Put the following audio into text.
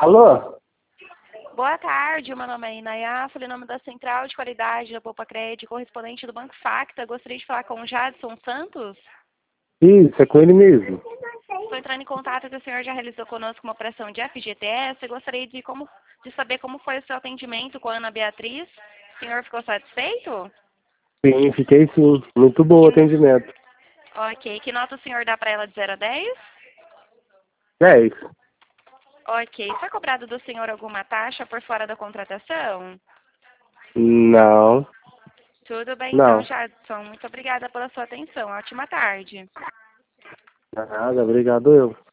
Alô? Boa tarde, meu nome é Inayá, falei em nome da Central de Qualidade da Poupa Crédito, correspondente do Banco Facta. Gostaria de falar com o Jadson Santos. Isso, é com ele mesmo. Estou entrando em contato que o senhor já realizou conosco uma operação de FGTS. Eu gostaria de saber como foi o seu atendimento com a Ana Beatriz. O senhor ficou satisfeito? Sim, fiquei sim. Muito bom o Que, atendimento. ok. Que nota o senhor dá para ela de 0 a 10? 10. Ok. Foi cobrado do senhor alguma taxa por fora da contratação? Não, Tudo bem então, não. Jadson. Muito obrigada pela sua atenção. Ótima tarde. Nada, obrigado eu.